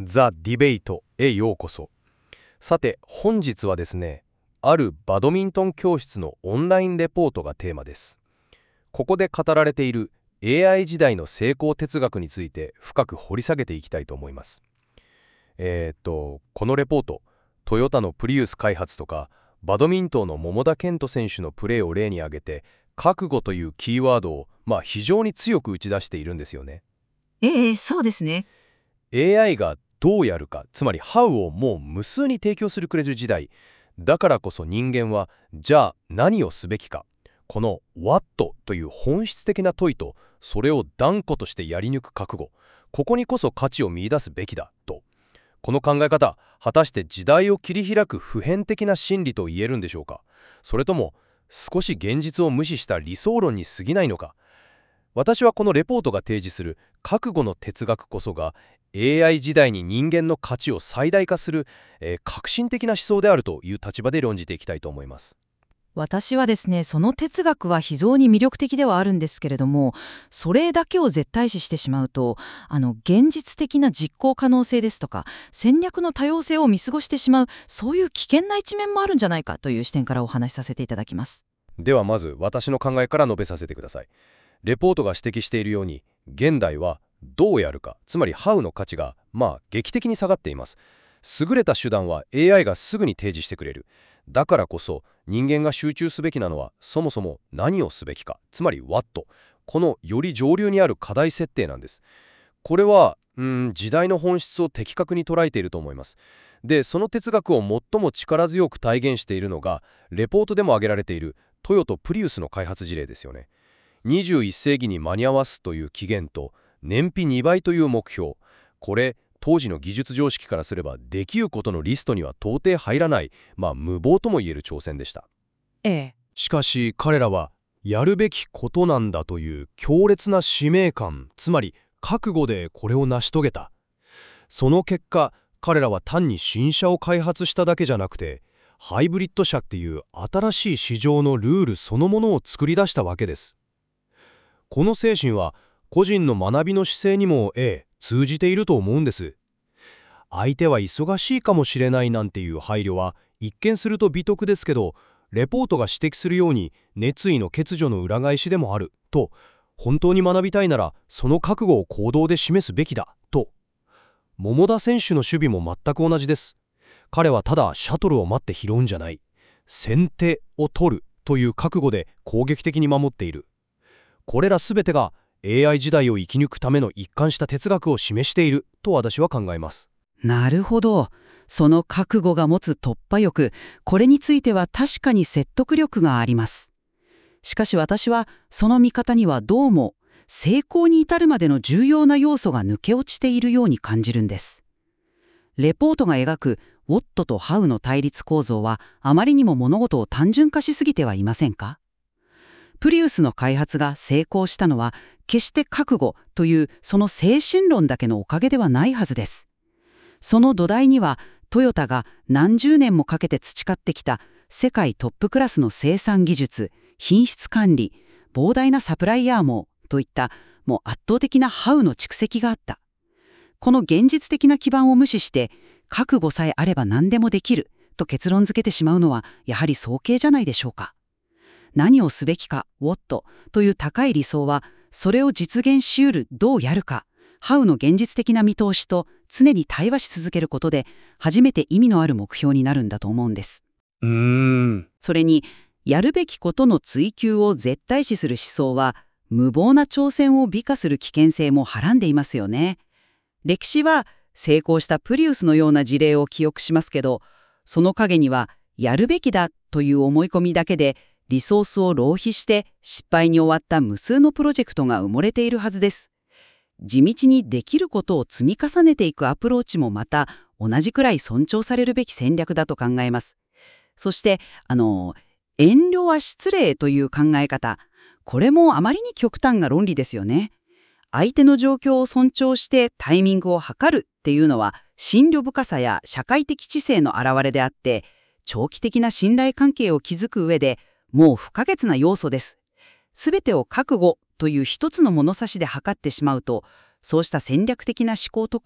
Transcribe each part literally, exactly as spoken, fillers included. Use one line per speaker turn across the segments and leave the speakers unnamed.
ザ・ディベイトへようこそ。さて、本日はですね、あるバドミントン教室のオンラインレポートがテーマです。ここで語られている エーアイ 時代の成功哲学について深く掘り下げていきたいと思います。えーっと、このレポート、トヨタのプリウス開発とか、バドミントンの桃田賢斗選手のプレーを例に挙げて、覚悟というキーワードを、まあ、非常に強く打ち出しているんですよね。
ええ、そうですね。
エーアイ がどうやるか、つまり How をもう無数に提供するくれる時代。だからこそ人間は、じゃあ何をすべきか。この What という本質的な問いと、それを断固としてやり抜く覚悟。ここにこそ価値を見出すべきだ、と。この考え方、果たして時代を切り開く普遍的な真理と言えるんでしょうか。それとも、少し現実を無視した理想論に過ぎないのか。私はこのレポートが提示する覚悟の哲学こそが、エーアイ 時代に人間の価値を最大化する、えー革新的な思想であるという立場で論じていきたいと思います。
私はですね、その哲学は非常に魅力的ではあるんですけれども、それだけを絶対視してしまうと、あの、現実的な実行可能性ですとか、戦略の多様性を見過ごしてしまう、そういう危険な一面もあるんじゃないかという視点からお話しさせていただきます。
ではまず私の考えから述べさせてください。レポートが指摘しているように、現代はどうやるか、つまり How の価値が、まあ、劇的に下がっています。優れた手段は エーアイ がすぐに提示してくれる。だからこそ人間が集中すべきなのは、そもそも何をすべきか、つまり What。このより上流にある課題設定なんです。これはうーん時代の本質を的確に捉えていると思います。で、その哲学を最も力強く体現しているのが、レポートでも挙げられているトヨタプリウスの開発事例ですよね。にじゅういっ世紀に間に合わすという期限と燃費にばいという目標。これ、当時の技術常識からすればできることのリストには到底入らない、まあ無謀とも言える挑戦でした。
ええ。
しかし彼らは、やるべきことなんだという強烈な使命感、つまり覚悟でこれを成し遂げた。その結果、彼らは単に新車を開発しただけじゃなくて、ハイブリッド車っていう新しい市場のルールそのものを作り出したわけです。この精神は個人の学びの姿勢にも、ええ、通じていると思うんです。相手は忙しいかもしれないなんていう配慮は一見すると美徳ですけど、レポートが指摘するように熱意の欠如の裏返しでもあると、本当に学びたいならその覚悟を行動で示すべきだと。桃田選手の守備も全く同じです。彼はただシャトルを待って拾うんじゃない、先手を取るという覚悟で攻撃的に守っている。これらすべてが エーアイ 時代を生き抜くための一貫した哲学を示していると私は考えます。
なるほど。その覚悟が持つ突破力、これについては確かに説得力があります。しかし私はその見方にはどうも成功に至るまでの重要な要素が抜け落ちているように感じるんです。レポートが描く What と How の対立構造はあまりにも物事を単純化しすぎてはいませんか？プリウスの開発が成功したのは決して覚悟というその精神論だけのおかげではないはずです。その土台にはトヨタが何十年もかけて培ってきた世界トップクラスの生産技術、品質管理、膨大なサプライヤー網といったもう圧倒的なハウの蓄積があった。この現実的な基盤を無視して覚悟さえあれば何でもできると結論付けてしまうのはやはり早計じゃないでしょうか。何をすべきか What という高い理想はそれを実現しうるどうやるか How の現実的な見通しと常に対話し続けることで初めて意味のある目標になるんだと思うんです。
うーん。
それにやるべきことの追求を絶対視する思想は無謀な挑戦を美化する危険性もはらんでいますよね。歴史は成功したプリウスのような事例を記憶しますけど、その陰にはやるべきだという思い込みだけでリソースを浪費して失敗に終わった無数のプロジェクトが埋もれているはずです。地道にできることを積み重ねていくアプローチもまた同じくらい尊重されるべき戦略だと考えます。そして、あの、遠慮は失礼という考え方、これもあまりに極端な論理ですよね。相手の状況を尊重してタイミングを測るっていうのは深慮深さや社会的知性の表れであって、長期的な信頼関係を築く上でもう不可欠な要素です。すべてを覚悟という一つの物差しで測ってしまうと、そうした戦略的な思考とか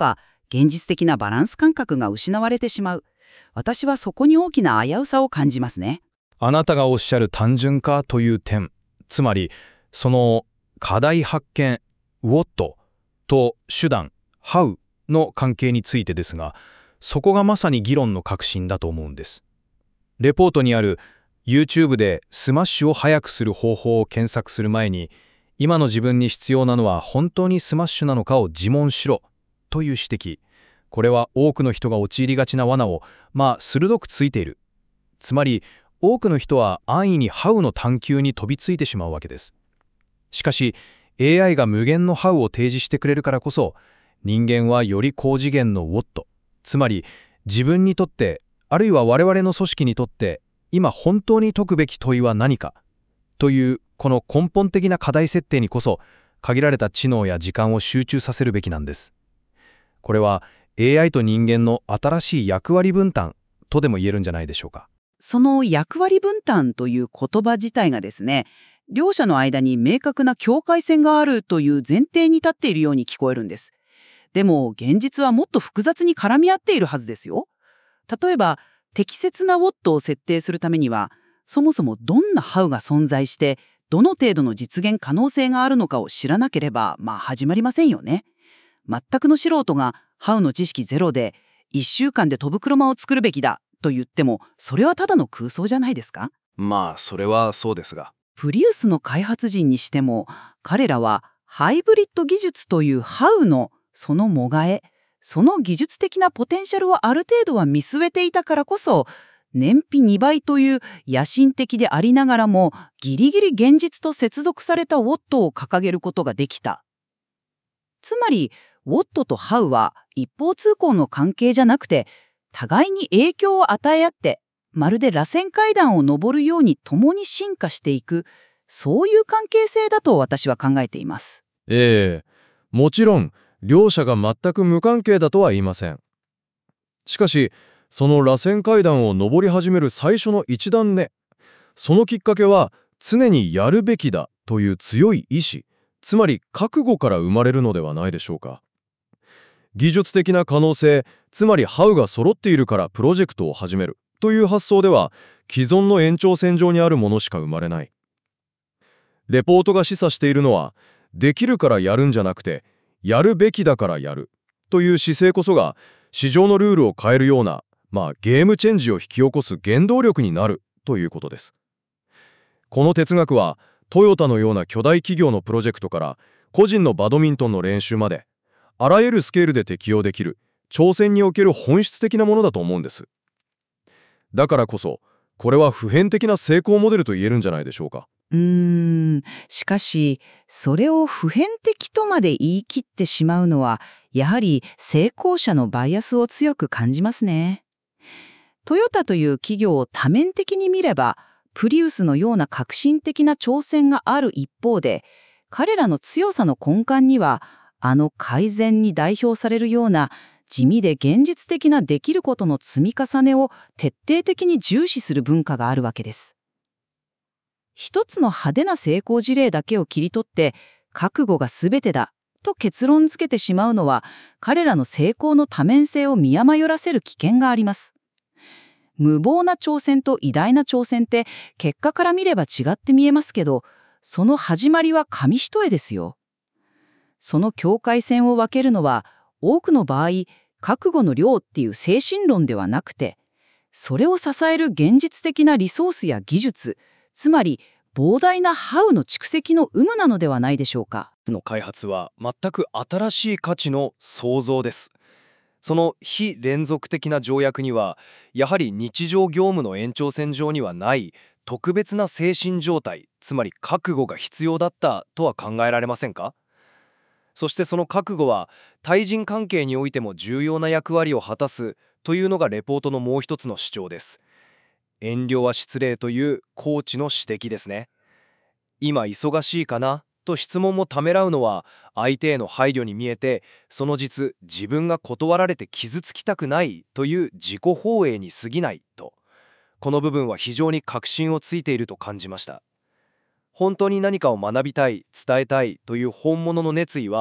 現実的なバランス感覚が失われてしまう。私はそこに大きな危うさを感じますね。
あなたがおっしゃる単純化という点、つまりその課題発見 What と手段 How の関係についてですが、そこがまさに議論の核心だと思うんです。レポートにある YouTube でスマッシュを早くする方法を検索する前に、今の自分に必要なのは本当にスマッシュなのかを自問しろという指摘。これは多くの人が陥りがちな罠を、まあ鋭くついている。つまり多くの人は安易に How の探求に飛びついてしまうわけです。しかし エーアイ が無限の How を提示してくれるからこそ、人間はより高次元の What、つまり自分にとって、あるいは我々の組織にとって今本当に解くべき問いは何かというこの根本的な課題設定にこそ限られた知能や時間を集中させるべきなんです。これは エーアイ と人間の新しい役割分担とでも言えるんじゃないでしょうか。
その役割分担という言葉自体がですね、両者の間に明確な境界線があるという前提に立っているように聞こえるんです。でも現実はもっと複雑に絡み合っているはずですよ。例えば適切な What を設定するためには、そもそもどんな How が存在してどの程度の実現可能性があるのかを知らなければ、まあ始まりませんよね。全くの素人が How の知識ゼロでいっしゅうかんで飛ぶ車を作るべきだと言っても、それはただの空想じゃないですか。
まあそれはそうですが、
プリウスの開発陣にしても、彼らはハイブリッド技術という How のそのもがえ、その技術的なポテンシャルをある程度は見据えていたからこそ、燃費にばいという野心的でありながらもギリギリ現実と接続された What を掲げることができた。つまり What と How は一方通行の関係じゃなくて、互いに影響を与え合って、まるで螺旋階段を登るように共に進化していく、そういう関係性だと私は考えています。
ええ、もちろん両者が全く無関係だとは言いません。しかしその螺旋階段を登り始める最初の一段目、そのきっかけは常にやるべきだという強い意志、つまり覚悟から生まれるのではないでしょうか。技術的な可能性、つまり How が揃っているからプロジェクトを始めるという発想では既存の延長線上にあるものしか生まれない。レポートが示唆しているのは、できるからやるんじゃなくて、やるべきだからやるという姿勢こそが市場のルールを変えるような、まあゲームチェンジを引き起こす原動力になるということです。この哲学はトヨタのような巨大企業のプロジェクトから個人のバドミントンの練習まで、あらゆるスケールで適用できる挑戦における本質的なものだと思うんです。だからこそこれは普遍的な成功モデルと言えるんじゃないでしょうか。
うーん、しかし、それを普遍的とまで言い切ってしまうのは、やはり成功者のバイアスを強く感じますね。トヨタという企業を多面的に見れば、プリウスのような革新的な挑戦がある一方で、彼らの強さの根幹には、あの改善に代表されるような地味で現実的なできることの積み重ねを徹底的に重視する文化があるわけです。一つの派手な成功事例だけを切り取って覚悟が全てだと結論付けてしまうのは、彼らの成功の多面性を見誤らせる危険があります。無謀な挑戦と偉大な挑戦って結果から見れば違って見えますけど、その始まりは紙一重ですよ。その境界線を分けるのは、多くの場合覚悟の量っていう精神論ではなくて、それを支える現実的なリソースや技術、つまり膨大な How の蓄積の有無なのではないでしょうか。
の開発は全く新しい価値の創造です。その非連続的な条約には、やはり日常業務の延長線上にはない特別な精神状態、つまり覚悟が必要だったとは考えられませんか。そしてその覚悟は対人関係においても重要な役割を果たすというのがレポートのもう一つの主張です。遠慮は失礼というコーチの指摘ですね。今忙しいかなと質問もためらうのは、相手への配慮に見えて、その実自分が断られて傷つきたくないという自己放映に過ぎないと、この部分は非常に確信をついていると感じました。本当に何かを学びたい、伝えたいという本物の熱意は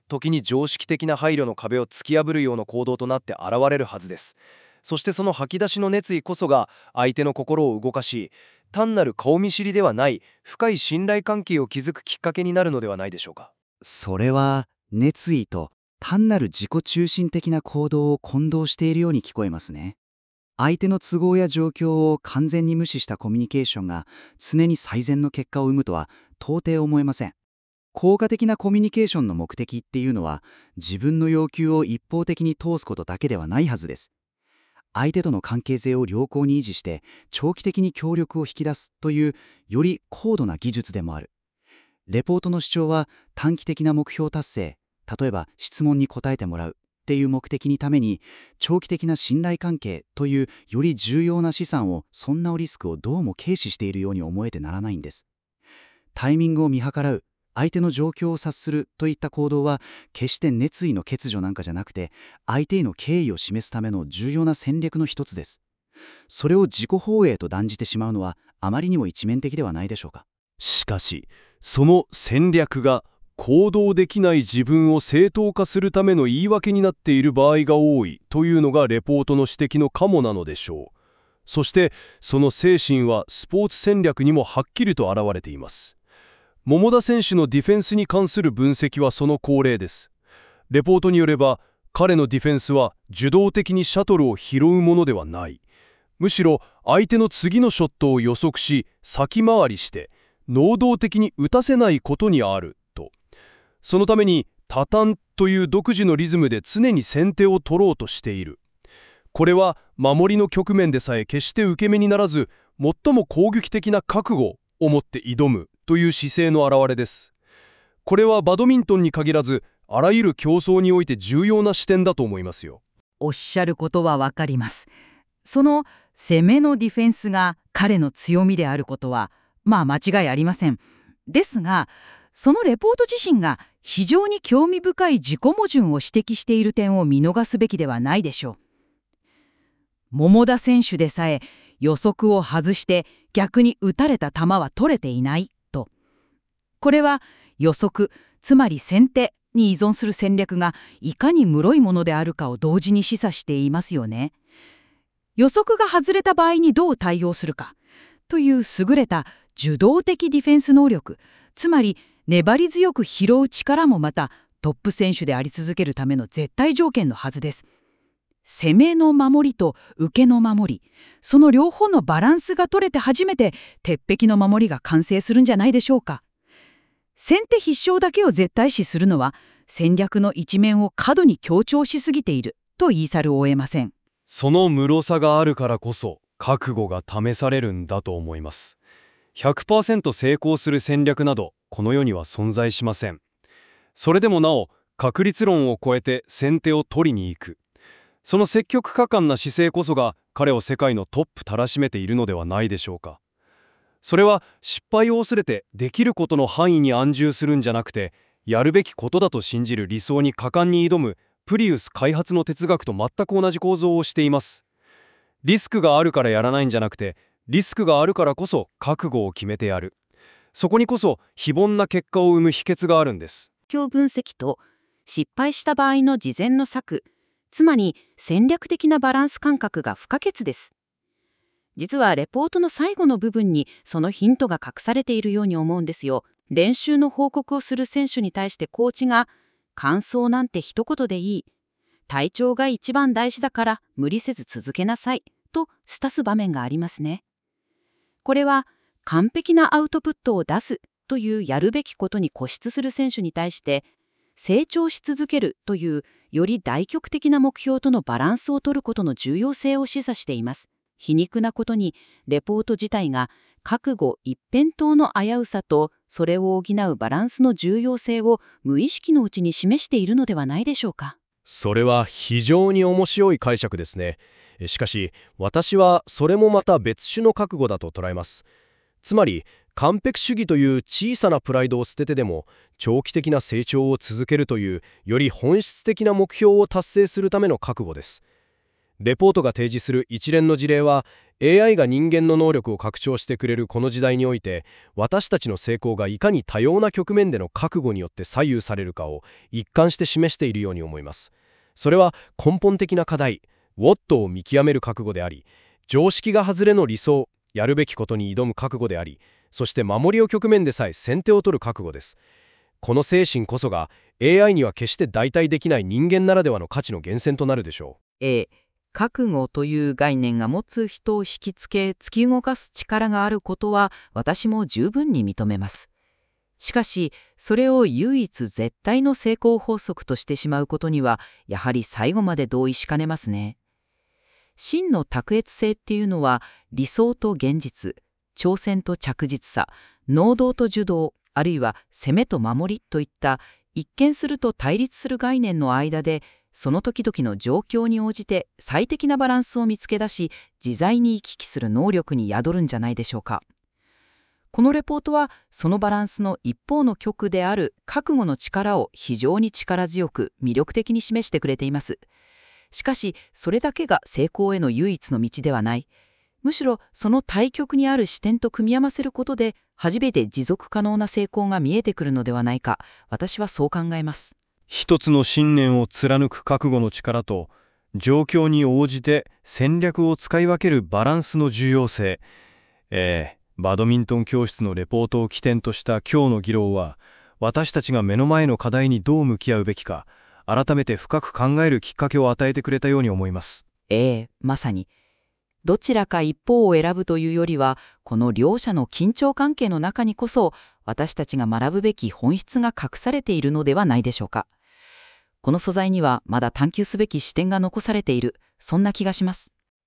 時に常識的な配慮の壁を突き破るような行動となって現れるはずです。そしてその吐き出しの熱意こそが相手の心を動かし、単なる顔見知りではない深い信頼関係を築くきっかけになるのではないでしょうか。
それは熱意と単なる自己中心的な行動を混同しているように聞こえますね。相手の都合や状況を完全に無視したコミュニケーションが常に最善の結果を生むとは到底思えません。効果的なコミュニケーションの目的っていうのは自分の要求を一方的に通すことだけではないはずです。相手との関係性を良好に維持して長期的に協力を引き出すというより高度な技術でもある。レポートの主張は短期的な目標達成、例えば質問に答えてもらうっていう目的にために長期的な信頼関係というより重要な資産を損なうリスクをどうも軽視しているように思えてならないんです。タイミングを見計らう、相手の状況を察するといった行動は決して熱意の欠如なんかじゃなくて相手への敬意を示すための重要な戦略の一つです。それを自己放映と断じてしまうのはあまりにも一面的ではないでしょうか。
しかし、その戦略が行動できない自分を正当化するための言い訳になっている場合が多いというのがレポートの指摘のカモなのでしょう。そしてその精神はスポーツ戦略にもはっきりと現れています。桃田選手のディフェンスに関する分析はその恒例です。レポートによれば彼のディフェンスは受動的にシャトルを拾うものではない。むしろ相手の次のショットを予測し先回りして能動的に打たせないことにあると。そのためにタタンという独自のリズムで常に先手を取ろうとしている。これは守りの局面でさえ決して受け身にならず最も攻撃的な覚悟を持って挑むという姿勢の表れです。これはバドミントンに限らずあらゆる競争において重要な視点だと思いますよ。
おっしゃることはわかります。その攻めのディフェンスが彼の強みであることはまあ間違いありません。ですがそのレポート自身が非常に興味深い自己矛盾を指摘している点を見逃すべきではないでしょう。桃田選手でさえ予測を外して逆に打たれた球は取れていないと。これは予測、つまり先手に依存する戦略がいかに脆いものであるかを同時に示唆していますよね。予測が外れた場合にどう対応するかという優れた受動的ディフェンス能力、つまり粘り強く拾う力もまたトップ選手であり続けるための絶対条件のはずです。攻めの守りと受けの守り、その両方のバランスが取れて初めて鉄壁の守りが完成するんじゃないでしょうか。先手必勝だけを絶対視するのは戦略の一面を過度に強調しすぎていると言い去るを得ません。
その室さがあるからこそ覚悟が試されるんだと思います。ひゃくパーセント 成功する戦略などこの世には存在しません。それでもなお確率論を超えて先手を取りに行く、その積極果敢な姿勢こそが彼を世界のトップたらしめているのではないでしょうか。それは失敗を恐れてできることの範囲に安住するんじゃなくて、やるべきことだと信じる理想に果敢に挑むプリウス開発の哲学と全く同じ構造をしています。リスクがあるからやらないんじゃなくて、リスクがあるからこそ覚悟を決めてやる。そこにこそ非凡な結果を生む秘訣があるんです。
環境分析と失敗した場合の事前の策、つまり戦略的なバランス感覚が不可欠です。実はレポートの最後の部分にそのヒントが隠されているように思うんですよ。練習の報告をする選手に対してコーチが感想なんて一言でいい、体調が一番大事だから無理せず続けなさいと諭す場面がありますね。これは完璧なアウトプットを出すというやるべきことに固執する選手に対して成長し続けるというより大局的な目標とのバランスを取ることの重要性を示唆しています。皮肉なことにレポート自体が覚悟一辺倒の危うさとそれを補うバランスの重要性を無意識のうちに示しているのではないでしょうか。
それは非常に面白い解釈ですね。しかし私はそれもまた別種の覚悟だと捉えます。つまり完璧主義という小さなプライドを捨ててでも長期的な成長を続けるというより本質的な目標を達成するための覚悟です。レポートが提示する一連の事例はエーアイ が人間の能力を拡張してくれるこの時代において、私たちの成功がいかに多様な局面での覚悟によって左右されるかを一貫して示しているように思います。それは根本的な課題、What を見極める覚悟であり、常識が外れの理想、やるべきことに挑む覚悟であり、そして守りを局面でさえ先手を取る覚悟です。この精神こそが エーアイ には決して代替できない人間ならではの価値の源泉となるでしょう。
ええ、覚悟という概念が持つ人を引きつけ突き動かす力があることは私も十分に認めます。しかしそれを唯一絶対の成功法則としてしまうことにはやはり最後まで同意しかねますね。真の卓越性っていうのは理想と現実、挑戦と着実さ、能動と受動、あるいは攻めと守りといった一見すると対立する概念の間でその時々の状況に応じて最適なバランスを見つけ出し自在に行き来する能力に宿るんじゃないでしょうか。このレポートはそのバランスの一方の極である覚悟の力を非常に力強く魅力的に示してくれています。しかしそれだけが成功への唯一の道ではない。むしろその対極にある視点と組み合わせることで初めて持続可能な成功が見えてくるのではないか、私はそう考えます。
一つの信念を貫く覚悟の力と、状況に応じて戦略を使い分けるバランスの重要性。えー、バドミントン教室のレポートを起点とした今日の議論は、私たちが目の前の課題にどう向き合うべきか、改めて深く考えるきっかけを与えてくれたように思います。
ええ、まさに。どちらか一方を選ぶというよりは、この両者の緊張関係の中にこそ、私たちが学ぶべき本質が隠されているのではないでしょうか。この素材にはまだ探求すべき視点が残されている、そんな気がします。